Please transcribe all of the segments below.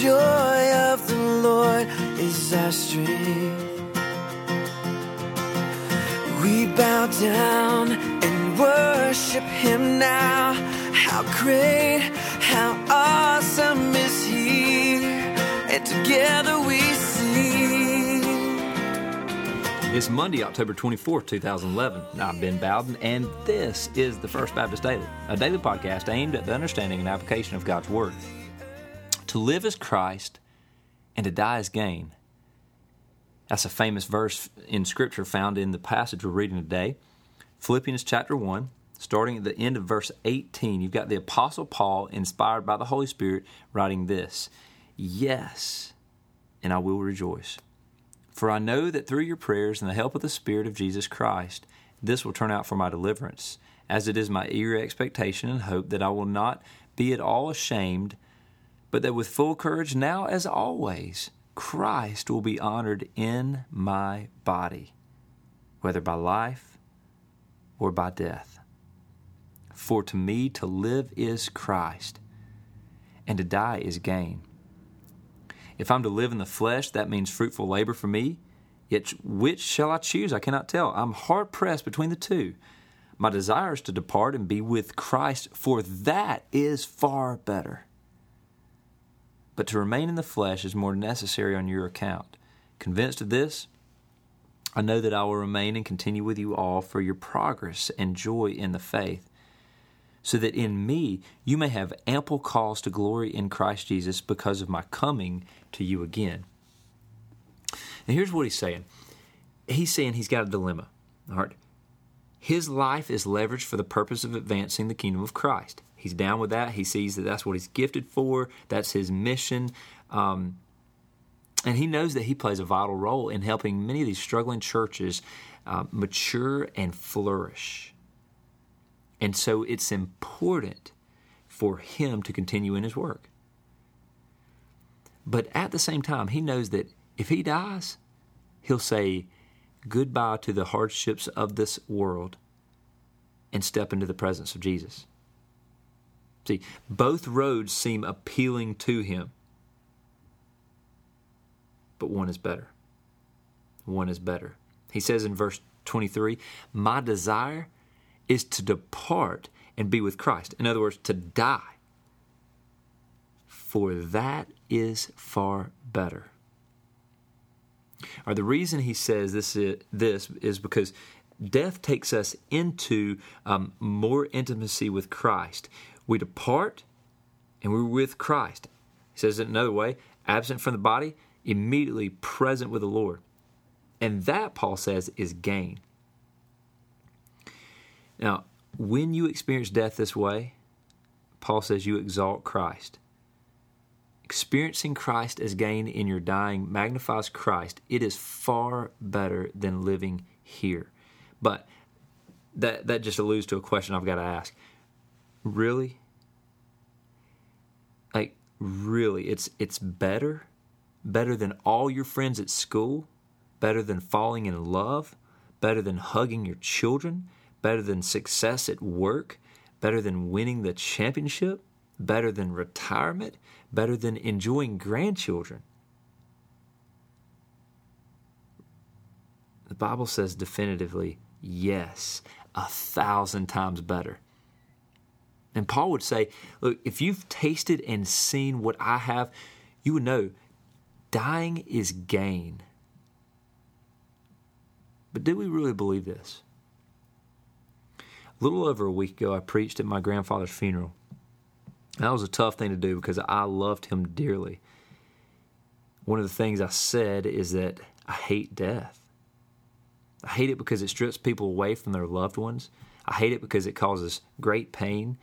joy of the Lord is our strength. We bow down and worship Him now. How great, how awesome is He, and together we sing. It's Monday, October 24th, 2011. I'm Ben Bowden, and this is the First Baptist Daily, a daily podcast aimed at the understanding and application of God's Word. To live is Christ, and to die is gain. That's a famous verse in Scripture found in the passage we're reading today. Philippians chapter 1, starting at the end of verse 18, you've got the Apostle Paul, inspired by the Holy Spirit, writing this: "Yes, and I will rejoice. For I know that through your prayers and the help of the Spirit of Jesus Christ, this will turn out for my deliverance, as it is my eager expectation and hope that I will not be at all ashamed, but that with full courage now as always, Christ will be honored in my body, whether by life or by death. For to me to live is Christ, and to die is gain. If I'm to live in the flesh, that means fruitful labor for me. Yet which shall I choose? I cannot tell. I'm hard-pressed between the two. My desire is to depart and be with Christ, for that is far better. But to remain in the flesh is more necessary on your account. Convinced of this, I know that I will remain and continue with you all for your progress and joy in the faith, so that in me you may have ample cause to glory in Christ Jesus because of my coming to you again." And here's what he's saying. He's saying he's got a dilemma. All right? His life is leveraged for the purpose of advancing the kingdom of Christ. He's down with that. He sees that that's what he's gifted for. That's his mission. And he knows that he plays a vital role in helping many of these struggling churches mature and flourish. And so it's important for him to continue in his work. But at the same time, he knows that if he dies, he'll say goodbye to the hardships of this world and step into the presence of Jesus. See, both roads seem appealing to him, but one is better. One is better. He says in verse 23, "My desire is to depart and be with Christ." In other words, to die. "For that is far better." The reason he says this is because death takes us into more intimacy with Christ. We depart and we're with Christ. He says it another way: absent from the body, immediately present with the Lord. And that, Paul says, is gain. Now, when you experience death this way, Paul says you exalt Christ. Experiencing Christ as gain in your dying magnifies Christ. It is far better than living here. But that just alludes to a question I've got to ask. Really? Like, really, it's better? Better than all your friends at school? Better than falling in love? Better than hugging your children? Better than success at work? Better than winning the championship? Better than retirement? Better than enjoying grandchildren? The Bible says definitively, yes, 1,000 times better. And Paul would say, look, if you've tasted and seen what I have, you would know dying is gain. But do we really believe this? A little over a week ago, I preached at my grandfather's funeral. That was a tough thing to do because I loved him dearly. One of the things I said is that I hate death. I hate it because it strips people away from their loved ones. I hate it because it causes great pain.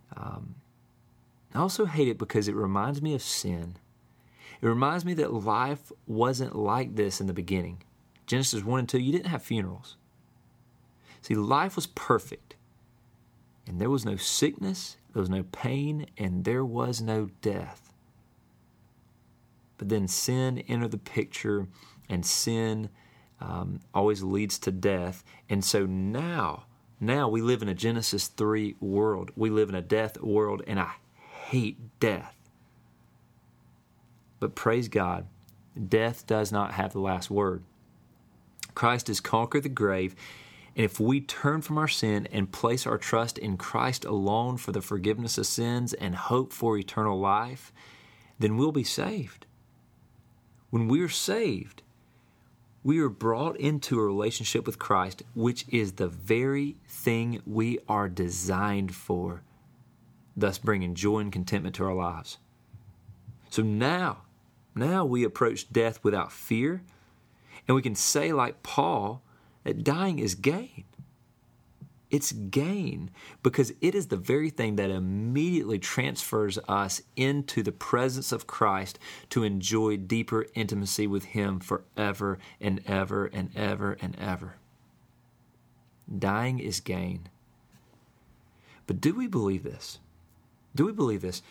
I also hate it because it reminds me of sin. It reminds me that life wasn't like this in the beginning. Genesis 1 and 2, you didn't have funerals. See, life was perfect. And there was no sickness, there was no pain, and there was no death. But then sin entered the picture, and sin always leads to death. And so now we live in a Genesis 3 world. We live in a death world, and I hate death. But praise God, death does not have the last word. Christ has conquered the grave, and if we turn from our sin and place our trust in Christ alone for the forgiveness of sins and hope for eternal life, then we'll be saved. When we are saved, we are brought into a relationship with Christ, which is the very thing we are designed for, thus bringing joy and contentment to our lives. So now we approach death without fear, and we can say like Paul that dying is gain. It's gain because it is the very thing that immediately transfers us into the presence of Christ to enjoy deeper intimacy with Him forever and ever and ever and ever. Dying is gain. But do we believe this? Do we believe this?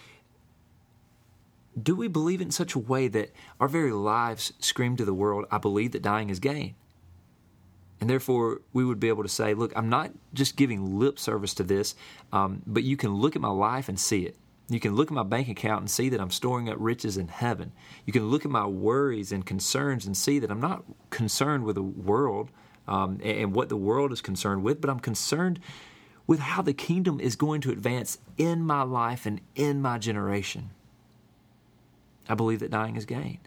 Do we believe it in such a way that our very lives scream to the world, I believe that dying is gain? And therefore, we would be able to say, look, I'm not just giving lip service to this, but you can look at my life and see it. You can look at my bank account and see that I'm storing up riches in heaven. You can look at my worries and concerns and see that I'm not concerned with the world and what the world is concerned with, but I'm concerned with how the kingdom is going to advance in my life and in my generation. I believe that dying is gain.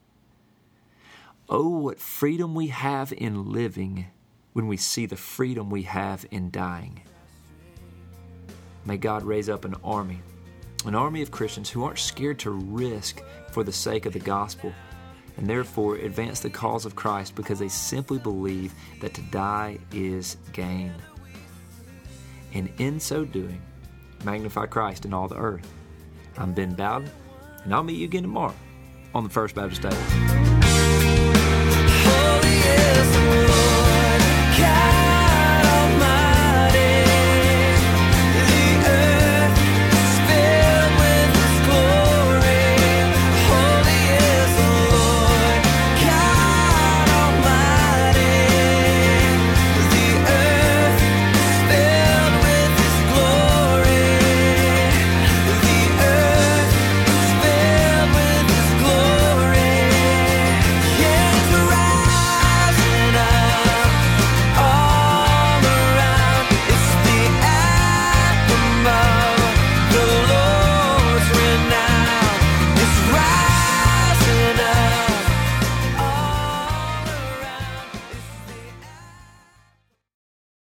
Oh, what freedom we have in living when we see the freedom we have in dying. May God raise up an army of Christians who aren't scared to risk for the sake of the gospel and therefore advance the cause of Christ because they simply believe that to die is gain. And in so doing, magnify Christ in all the earth. I'm Ben Bowden, and I'll meet you again tomorrow on the First Baptist Daily. Holy is